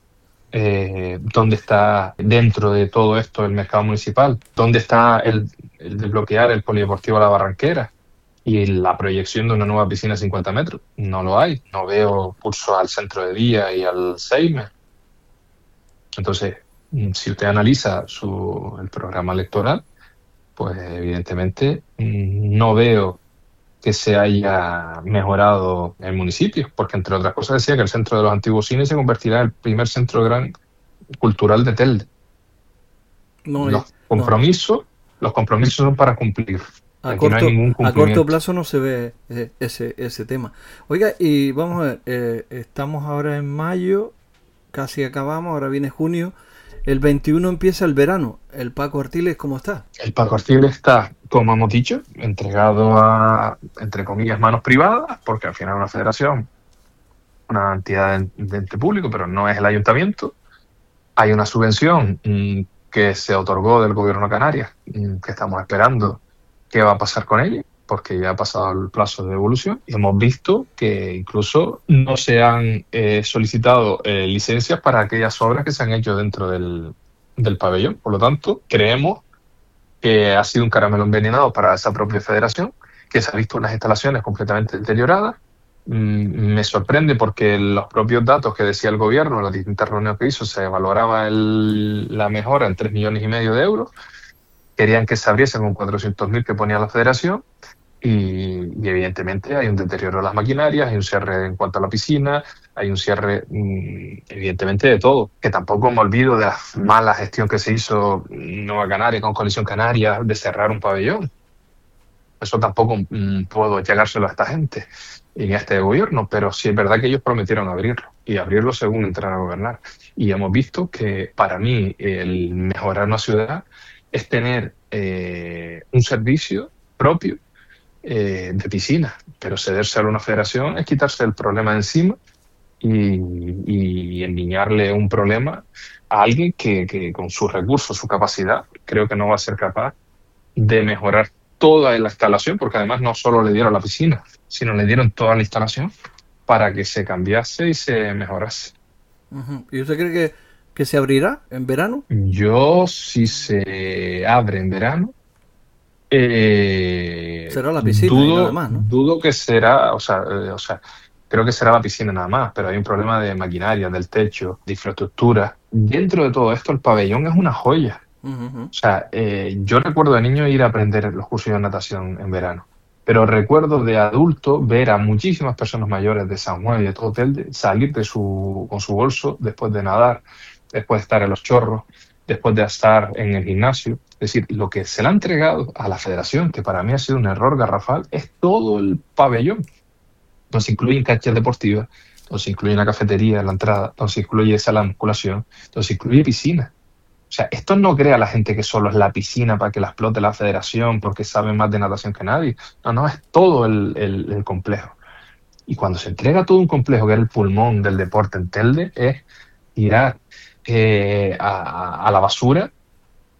¿Dónde está dentro de todo esto el mercado municipal? ¿Dónde está el desbloquear el polideportivo La Barranquera y la proyección de una nueva piscina de 50 metros? No lo hay. No veo pulso al centro de día y al Seimer. Entonces, si usted analiza el programa electoral, pues evidentemente no veo que se haya mejorado el municipio, porque entre otras cosas decía que el centro de los antiguos cines se convertirá en el primer centro gran cultural de Telde. Los compromisos son para cumplir. A corto plazo no se ve ese tema. Oiga, y vamos a ver, estamos ahora en mayo, casi acabamos, ahora viene junio. El 21 empieza el verano. ¿El Paco Artiles cómo está? El Paco Artiles está, como hemos dicho, entregado a, entre comillas, manos privadas, porque al final es una federación, una entidad de ente público, pero no es el ayuntamiento. Hay una subvención que se otorgó del gobierno de Canarias, que estamos esperando qué va a pasar con ella, porque ya ha pasado el plazo de devolución y hemos visto que incluso no se han solicitado licencias para aquellas obras que se han hecho dentro del pabellón. Por lo tanto, creemos que ha sido un caramelo envenenado para esa propia federación, que se ha visto unas instalaciones completamente deterioradas. Me sorprende porque los propios datos que decía el gobierno, las distintas reuniones que hizo, se valoraba la mejora en 3,5 millones de euros. Querían que se abriesen con 400.000 que ponía la federación y evidentemente hay un deterioro de las maquinarias, hay un cierre en cuanto a la piscina, hay un cierre evidentemente de todo, que tampoco me olvido de la mala gestión que se hizo en Nueva Canaria con Coalición Canaria de cerrar un pabellón. Eso tampoco puedo llegárselo a esta gente en este gobierno, pero sí es verdad que ellos prometieron abrirlo y abrirlo según entraran a gobernar. Y hemos visto que para mí el mejorar una ciudad es tener un servicio propio de piscina, pero cederse a una federación es quitarse el problema de encima y enviñarle un problema a alguien que con sus recursos, su capacidad, creo que no va a ser capaz de mejorar toda la instalación, porque además no solo le dieron la piscina, sino le dieron toda la instalación para que se cambiase y se mejorase. ¿Y usted cree que se abrirá en verano? Yo, si se abre en verano, será la piscina y nada más, ¿no? Dudo que será, o sea, creo que será la piscina nada más, pero hay un problema de maquinaria, del techo, de infraestructura. Dentro de todo esto, el pabellón es una joya. O sea, yo recuerdo de niño ir a aprender los cursos de natación en verano, pero recuerdo de adulto ver a muchísimas personas mayores de San Juan y de todo Telde salir con su bolso después de nadar, después de estar en los chorros, después de estar en el gimnasio. Es decir, lo que se le ha entregado a la federación, que para mí ha sido un error garrafal, es todo el pabellón. Entonces incluyen canchas deportivas, entonces incluye una cafetería en la entrada, entonces incluye sala de musculación, entonces incluye piscina. O sea, esto no crea a la gente que solo es la piscina para que la explote la federación porque saben más de natación que nadie. No, es todo el complejo. Y cuando se entrega todo un complejo que es el pulmón del deporte en Telde, es tirar a la basura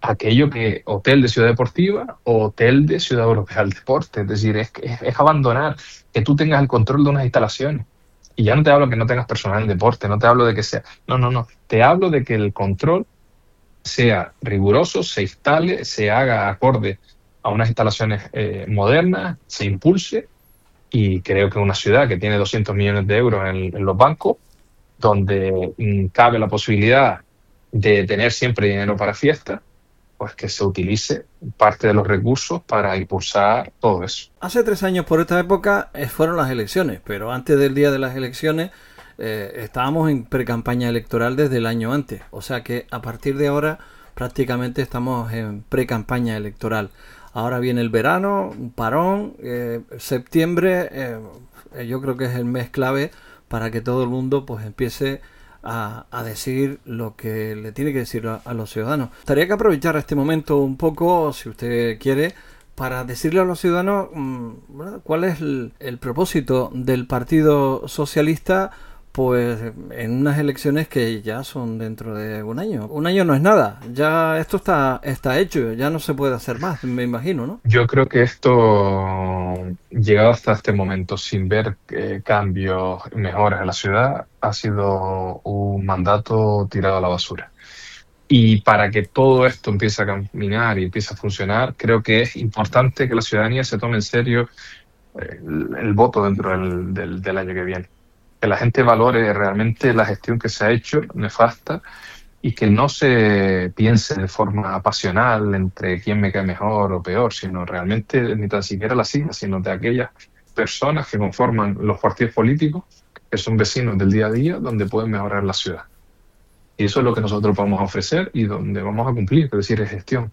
aquello que hotel de Ciudad Deportiva o hotel de Ciudad Europea del Deporte. Es decir, es abandonar que tú tengas el control de unas instalaciones. Y ya no te hablo que no tengas personal en deporte, no te hablo de que sea... No. Te hablo de que el control sea riguroso, se instale, se haga acorde a unas instalaciones modernas, se impulse. Y creo que una ciudad que tiene 200 millones de euros en los bancos, donde cabe la posibilidad de tener siempre dinero para fiestas, pues que se utilice parte de los recursos para impulsar todo eso. Hace 3 años por esta época fueron las elecciones, pero antes del día de las elecciones estábamos en pre-campaña electoral desde el año antes. O sea que a partir de ahora prácticamente estamos en pre-campaña electoral. Ahora viene el verano, un parón, septiembre yo creo que es el mes clave para que todo el mundo pues empiece a decir lo que le tiene que decir a los ciudadanos. Estaría que aprovechar este momento un poco, si usted quiere, para decirle a los ciudadanos cuál es el propósito del Partido Socialista, pues en unas elecciones que ya son dentro de un año. Un año no es nada, ya esto está hecho, ya no se puede hacer más, me imagino, ¿no? Yo creo que esto, llegado hasta este momento, sin ver cambios, mejoras en la ciudad, ha sido un mandato tirado a la basura. Y para que todo esto empiece a caminar y empiece a funcionar, creo que es importante que la ciudadanía se tome en serio el voto dentro del año que viene. Que la gente valore realmente la gestión que se ha hecho, nefasta, y que no se piense de forma pasional entre quién me cae mejor o peor, sino realmente ni tan siquiera la sigla, sino de aquellas personas que conforman los partidos políticos, que son vecinos del día a día, donde pueden mejorar la ciudad. Y eso es lo que nosotros vamos a ofrecer y donde vamos a cumplir, es decir, es gestión.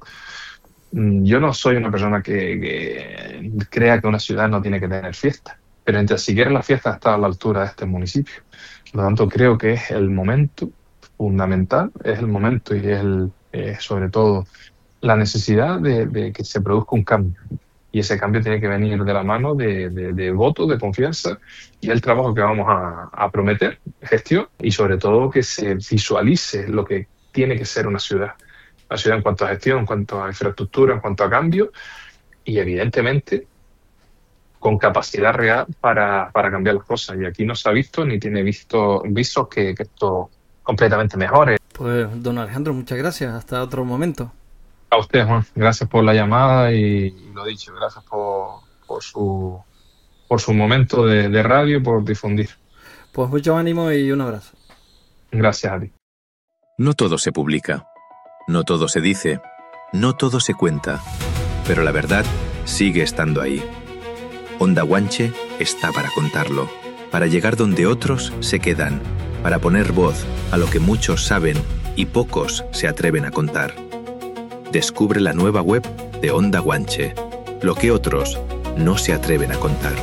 Yo no soy una persona que crea que una ciudad no tiene que tener fiesta, pero ni siquiera la fiesta está a la altura de este municipio. Por lo tanto, creo que es el momento fundamental, es el momento y es sobre todo la necesidad de que se produzca un cambio. Y ese cambio tiene que venir de la mano de voto, de confianza y el trabajo que vamos a prometer, gestión, y sobre todo que se visualice lo que tiene que ser una ciudad. La ciudad en cuanto a gestión, en cuanto a infraestructura, en cuanto a cambio y evidentemente con capacidad real para cambiar las cosas. Y aquí no se ha visto ni tiene visos que esto completamente mejore. Pues don Alejandro, muchas gracias. Hasta otro momento. A usted, Juan. Gracias por la llamada y lo dicho, gracias por su momento de radio y por difundir. Pues mucho ánimo y un abrazo. Gracias a ti. No todo se publica, no todo se dice, no todo se cuenta, pero la verdad sigue estando ahí. Onda Guanche está para contarlo, para llegar donde otros se quedan, para poner voz a lo que muchos saben y pocos se atreven a contar. Descubre la nueva web de Onda Guanche, lo que otros no se atreven a contar.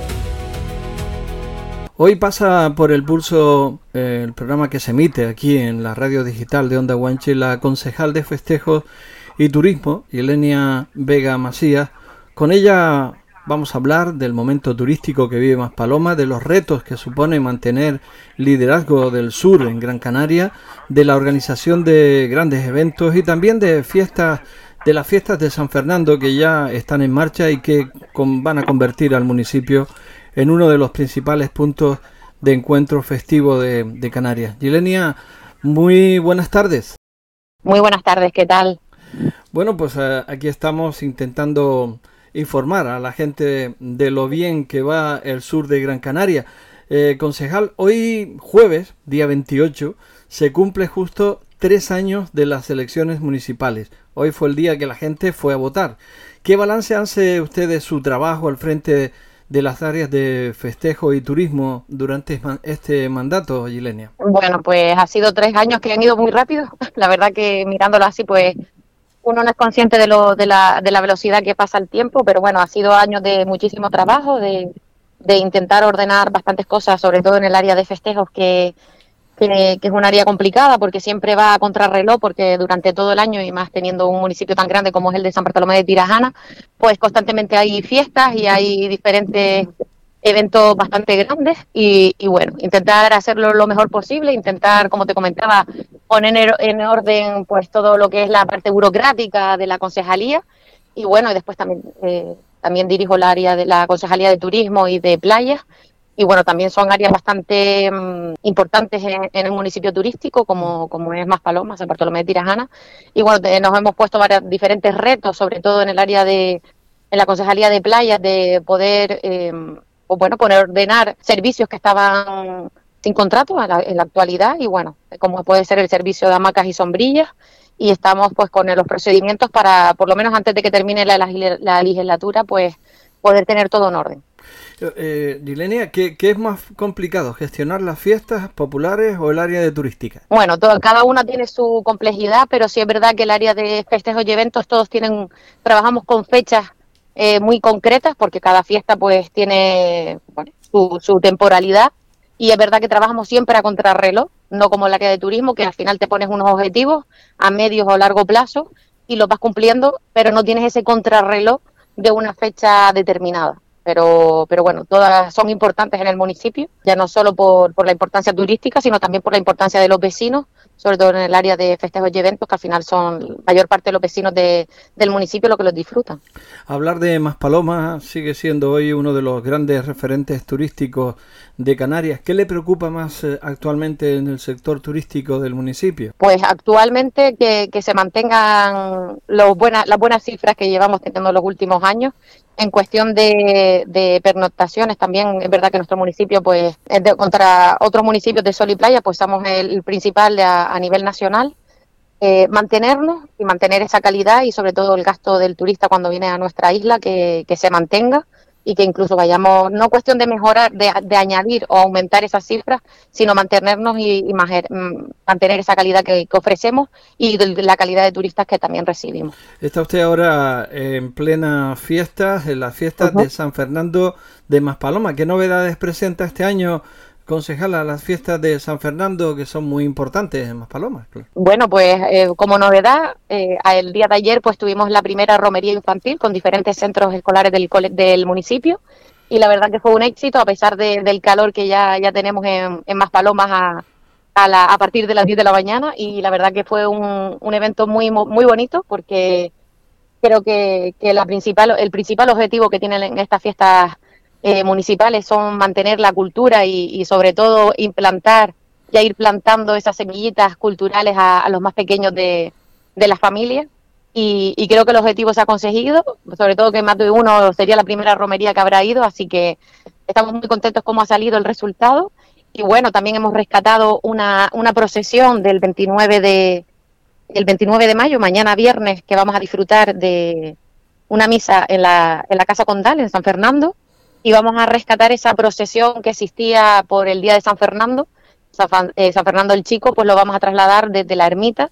Hoy pasa por el pulso el programa que se emite aquí en la radio digital de Onda Guanche la concejal de Festejos y Turismo, Ilenia Vega Macías. Con ella vamos a hablar del momento turístico que vive Maspalomas, de los retos que supone mantener liderazgo del sur en Gran Canaria, de la organización de grandes eventos y también de las fiestas de San Fernando que ya están en marcha y que van a convertir al municipio en uno de los principales puntos de encuentro festivo de Canarias. Ilenia, muy buenas tardes. Muy buenas tardes, ¿qué tal? Bueno, pues aquí estamos intentando informar a la gente de lo bien que va el sur de Gran Canaria. Concejal, hoy jueves, día 28, se cumple justo 3 años de las elecciones municipales. Hoy fue el día que la gente fue a votar. ¿Qué balance hace usted de su trabajo al frente de las áreas de festejo y turismo durante este mandato, Ilenia? Bueno, pues ha sido 3 años que han ido muy rápido. La verdad que mirándolo así, pues uno no es consciente de la velocidad que pasa el tiempo, pero bueno, ha sido años de muchísimo trabajo, de intentar ordenar bastantes cosas, sobre todo en el área de festejos, que es un área complicada porque siempre va a contrarreloj, porque durante todo el año, y más teniendo un municipio tan grande como es el de San Bartolomé de Tirajana, pues constantemente hay fiestas y hay diferentes eventos bastante grandes y bueno, intentar hacerlo lo mejor posible, intentar, como te comentaba, poner en orden pues todo lo que es la parte burocrática de la concejalía y bueno, y después también dirijo el área de la Concejalía de Turismo y de Playas y bueno, también son áreas bastante importantes en el municipio turístico como es Maspalomas, San Bartolomé de Tirajana y bueno, nos hemos puesto diferentes retos, sobre todo en el área en la Concejalía de Playas, de poder ordenar servicios que estaban sin contrato en la actualidad y bueno, como puede ser el servicio de hamacas y sombrillas y estamos pues con los procedimientos para, por lo menos antes de que termine la legislatura, pues poder tener todo en orden. Yilenia, ¿qué es más complicado, gestionar las fiestas populares o el área de turística? Bueno, cada una tiene su complejidad, pero sí es verdad que el área de festejos y eventos trabajamos con fechas muy concretas porque cada fiesta pues tiene su temporalidad y es verdad que trabajamos siempre a contrarreloj, no como el área de turismo que al final te pones unos objetivos a medio o largo plazo y los vas cumpliendo, pero no tienes ese contrarreloj de una fecha determinada. Pero bueno, todas son importantes en el municipio, ya no solo por la importancia turística, sino también por la importancia de los vecinos, sobre todo en el área de festejos y eventos, que al final son la mayor parte de los vecinos del municipio los que los disfrutan. Hablar de Maspalomas sigue siendo hoy uno de los grandes referentes turísticos de Canarias. ¿Qué le preocupa más actualmente en el sector turístico del municipio? Pues actualmente que se mantengan las buenas cifras que llevamos teniendo los últimos años. En cuestión de pernoctaciones, también es verdad que nuestro municipio, pues, contra otros municipios de sol y playa, pues somos el principal a nivel nacional. Mantenernos y mantener esa calidad y sobre todo el gasto del turista cuando viene a nuestra isla, que se mantenga y que incluso vayamos, no cuestión de mejorar, de añadir o aumentar esas cifras, sino mantenernos y mantener esa calidad que ofrecemos y la calidad de turistas que también recibimos. Está usted ahora en plena fiestas, en las fiestas de San Fernando de Maspalomas. ¿Qué novedades presenta este año, concejala, las fiestas de San Fernando, que son muy importantes en Maspalomas? Claro. Bueno, pues como novedad, el día de ayer pues tuvimos la primera romería infantil con diferentes centros escolares del municipio y la verdad que fue un éxito a pesar del calor que ya tenemos en Maspalomas a partir de las 10 de la mañana y la verdad que fue un evento muy bonito porque creo que el principal objetivo que tienen en estas fiestas municipales son mantener la cultura y sobre todo implantar y ir plantando esas semillitas culturales a los más pequeños de las familias y creo que el objetivo se ha conseguido, sobre todo que más de uno sería la primera romería que habrá ido, así que estamos muy contentos cómo ha salido el resultado y bueno, también hemos rescatado una procesión del 29 de mayo, mañana viernes, que vamos a disfrutar de una misa en la Casa Condal, en San Fernando, y vamos a rescatar esa procesión que existía por el día de San Fernando. San Fernando el Chico, pues lo vamos a trasladar desde la ermita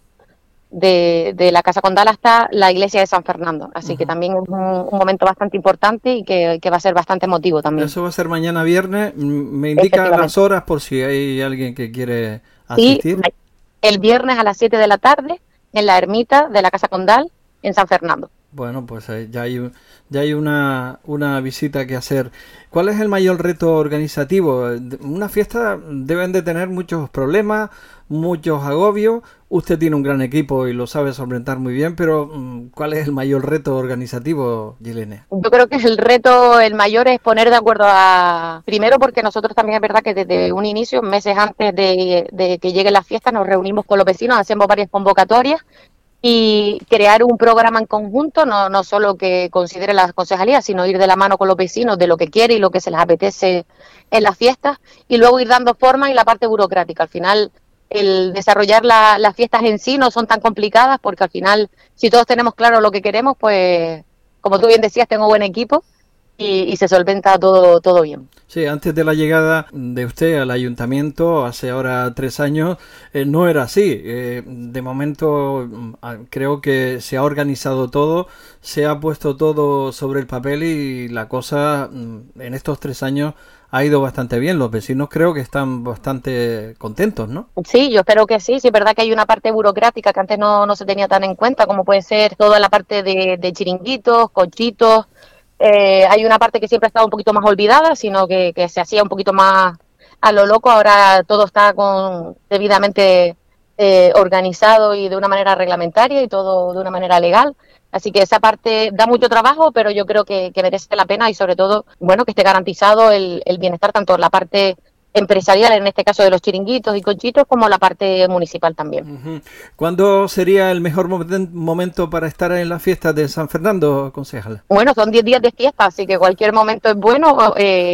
de la Casa Condal hasta la iglesia de San Fernando. Así que también es un momento bastante importante y que va a ser bastante emotivo también. Eso va a ser mañana viernes. Me indica las horas por si hay alguien que quiere asistir. Sí, el viernes a las 7 de la tarde en la ermita de la Casa Condal en San Fernando. Bueno, pues ya hay una visita que hacer. ¿Cuál es el mayor reto organizativo? Una fiesta deben de tener muchos problemas, muchos agobios. Usted tiene un gran equipo y lo sabe solventar muy bien, pero ¿cuál es el mayor reto organizativo, Yilenia? Yo creo que el mayor es poner de acuerdo primero porque nosotros también es verdad que desde un inicio, meses antes de que lleguen las fiestas, nos reunimos con los vecinos, hacemos varias convocatorias y crear un programa en conjunto, no solo que considere las concejalías, sino ir de la mano con los vecinos de lo que quiere y lo que se les apetece en las fiestas, y luego ir dando forma y la parte burocrática. Al final, el desarrollar las fiestas en sí no son tan complicadas, porque al final, si todos tenemos claro lo que queremos, pues, como tú bien decías, tengo buen equipo y se solventa todo bien. Sí, antes de la llegada de usted al ayuntamiento, hace ahora 3 años, no era así. De momento creo que se ha organizado todo, se ha puesto todo sobre el papel y la cosa en estos 3 años ha ido bastante bien. Los vecinos creo que están bastante contentos, ¿no? Sí, yo espero que sí. Sí, es verdad que hay una parte burocrática que antes no se tenía tan en cuenta, como puede ser toda la parte de chiringuitos, cochitos, Hay una parte que siempre ha estado un poquito más olvidada, sino que se hacía un poquito más a lo loco. Ahora todo está debidamente organizado y de una manera reglamentaria y todo de una manera legal. Así que esa parte da mucho trabajo, pero yo creo que merece la pena y sobre todo, bueno, que esté garantizado el bienestar, tanto en la parte empresarial, en este caso de los chiringuitos y conchitos, como la parte municipal también. Uh-huh. ¿Cuándo sería el mejor momento para estar en las fiestas de San Fernando, concejala? Bueno, son 10 días de fiesta, así que cualquier momento es bueno.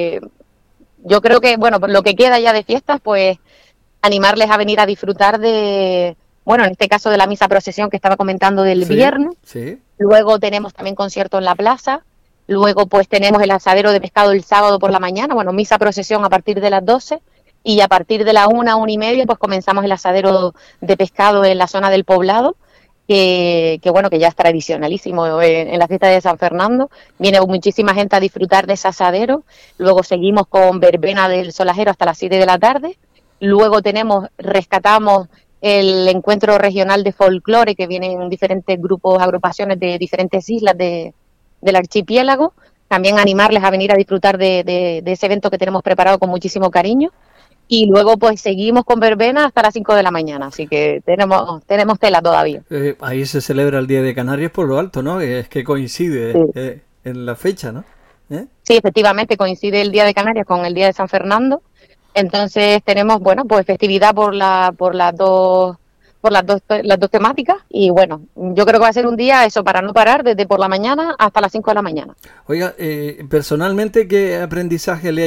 Yo creo que, bueno, por lo que queda ya de fiestas, pues animarles a venir a disfrutar de, bueno, en este caso de la misa procesión que estaba comentando del viernes. Sí. Luego tenemos también concierto en la plaza. Luego pues tenemos el asadero de pescado el sábado por la mañana, bueno, misa procesión a partir de las 12 y a partir de la 1:30 pues comenzamos el asadero de pescado en la zona del poblado, que bueno, que ya es tradicionalísimo en la fiesta de San Fernando. Viene muchísima gente a disfrutar de ese asadero. Luego seguimos con verbena del solajero hasta las 7 de la tarde. Luego rescatamos el encuentro regional de folclore, que vienen diferentes grupos, agrupaciones de diferentes islas del archipiélago. También animarles a venir a disfrutar de ese evento que tenemos preparado con muchísimo cariño. Y luego pues seguimos con verbena hasta las 5 de la mañana, así que tenemos tela todavía. Ahí se celebra el Día de Canarias por lo alto, ¿no? Es que coincide en la fecha, ¿no? Sí, efectivamente, coincide el Día de Canarias con el Día de San Fernando. Entonces tenemos, bueno, pues festividad por las dos temáticas y bueno, yo creo que va a ser un día eso para no parar desde por la mañana hasta las 5 de la mañana. Oiga, personalmente, ¿qué aprendizaje le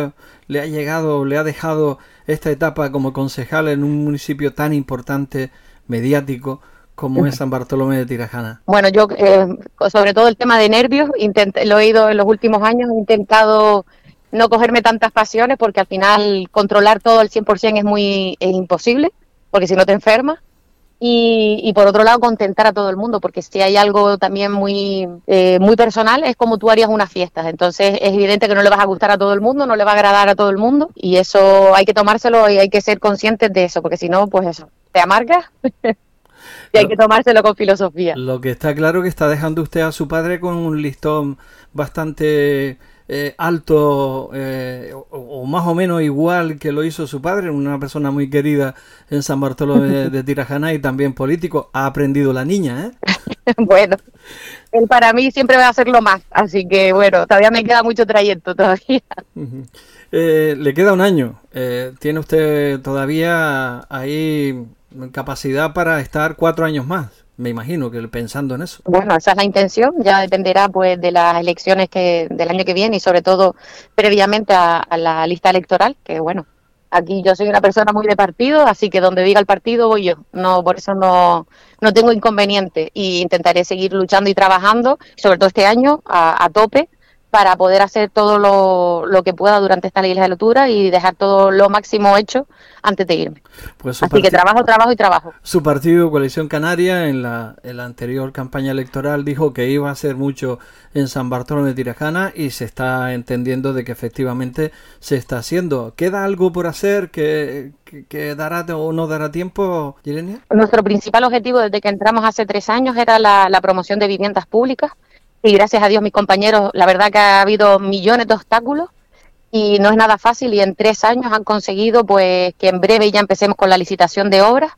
ha dejado esta etapa como concejal en un municipio tan importante, mediático, como es San Bartolomé de Tirajana? Bueno, yo sobre todo el tema de nervios, lo he oído en los últimos años, he intentado no cogerme tantas pasiones porque al final controlar todo al 100% es imposible, porque si no te enfermas. Y por otro lado, contentar a todo el mundo, porque si hay algo también muy personal, es como tú harías unas fiestas. Entonces es evidente que no le vas a gustar a todo el mundo, no le va a agradar a todo el mundo, y eso hay que tomárselo y hay que ser conscientes de eso, porque si no, pues eso, te amargas y hay que tomárselo con filosofía. Lo que está claro que está dejando usted a su padre con un listón bastante alto, o más o menos igual que lo hizo su padre, una persona muy querida en San Bartolomé de Tirajana y también político. Ha aprendido la niña, Bueno, él para mí siempre va a ser lo más, así que bueno, todavía me queda mucho trayecto todavía. Le queda un año. Tiene usted todavía ahí capacidad para estar 4 años más. Me imagino que pensando en eso. Bueno, esa es la intención, ya dependerá pues de las elecciones del año que viene y sobre todo previamente a la lista electoral, que bueno, aquí yo soy una persona muy de partido, así que donde diga el partido voy yo, no, por eso no tengo inconveniente y intentaré seguir luchando y trabajando, sobre todo este año a tope, para poder hacer todo lo que pueda durante esta legislatura y dejar todo lo máximo hecho antes de irme. Pues así que trabajo. Su partido, Coalición Canaria, en la anterior campaña electoral dijo que iba a hacer mucho en San Bartolomé de Tirajana y se está entendiendo de que efectivamente se está haciendo. ¿Queda algo por hacer que dará o no dará tiempo, Yelenia? Nuestro principal objetivo desde que entramos hace 3 años era la promoción de viviendas públicas. Y gracias a Dios, mis compañeros, la verdad que ha habido millones de obstáculos y no es nada fácil, y en 3 años han conseguido pues que en breve ya empecemos con la licitación de obras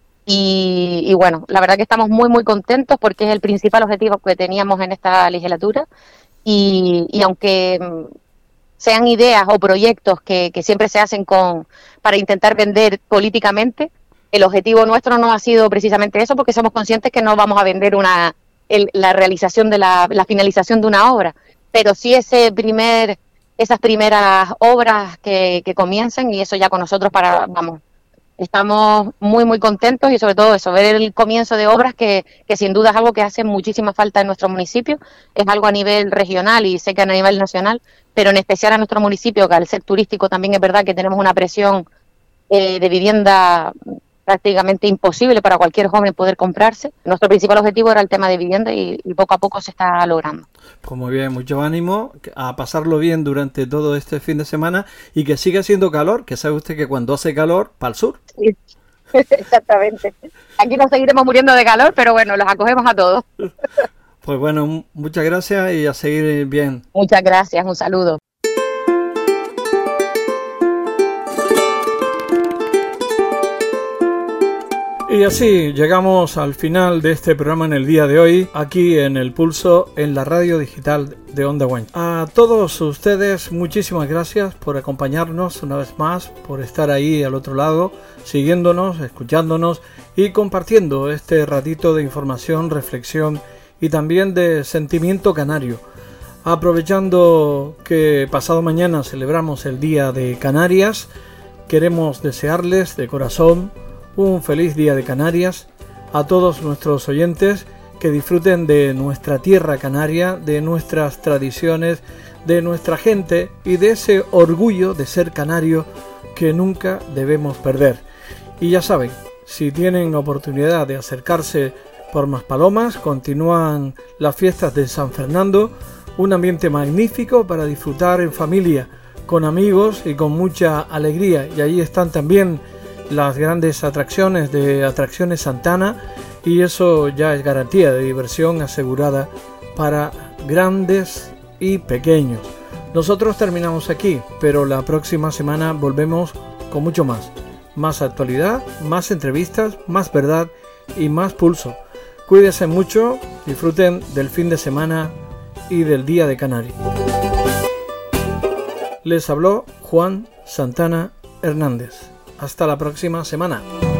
y bueno, la verdad que estamos muy muy contentos porque es el principal objetivo que teníamos en esta legislatura y aunque sean ideas o proyectos que siempre se hacen para intentar vender políticamente, el objetivo nuestro no ha sido precisamente eso, porque somos conscientes que no vamos a vender la realización de la finalización de una obra, pero sí esas primeras obras que comiencen, y eso ya con nosotros estamos muy muy contentos y sobre todo eso, ver el comienzo de obras que sin duda es algo que hace muchísima falta en nuestro municipio, es algo a nivel regional y sé que a nivel nacional, pero en especial a nuestro municipio, que al ser turístico también es verdad que tenemos una presión de vivienda prácticamente imposible para cualquier joven poder comprarse. Nuestro principal objetivo era el tema de vivienda y poco a poco se está logrando. Pues muy bien, mucho ánimo a pasarlo bien durante todo este fin de semana y que siga haciendo calor, que sabe usted que cuando hace calor, para el sur. Sí, exactamente. Aquí nos seguiremos muriendo de calor, pero bueno, los acogemos a todos. Pues bueno, muchas gracias y a seguir bien. Muchas gracias, un saludo. Y así llegamos al final de este programa en el día de hoy, aquí en El Pulso, en la radio digital de Onda Guanche. A todos ustedes, muchísimas gracias por acompañarnos una vez más, por estar ahí al otro lado, siguiéndonos, escuchándonos y compartiendo este ratito de información, reflexión y también de sentimiento canario. Aprovechando que pasado mañana celebramos el Día de Canarias, queremos desearles de corazón un feliz Día de Canarias a todos nuestros oyentes, que disfruten de nuestra tierra canaria, de nuestras tradiciones, de nuestra gente y de ese orgullo de ser canario que nunca debemos perder. Y ya saben, si tienen oportunidad de acercarse por Maspalomas, continúan las fiestas de San Fernando, un ambiente magnífico para disfrutar en familia, con amigos y con mucha alegría. Y allí están también las grandes atracciones de Atracciones Santana, y eso ya es garantía de diversión asegurada para grandes y pequeños. Nosotros terminamos aquí, pero la próxima semana volvemos con mucho más actualidad, más entrevistas, más verdad y más pulso. Cuídense mucho, disfruten del fin de semana y del Día de Canarias. Les habló Juan Santana Hernández. Hasta la próxima semana.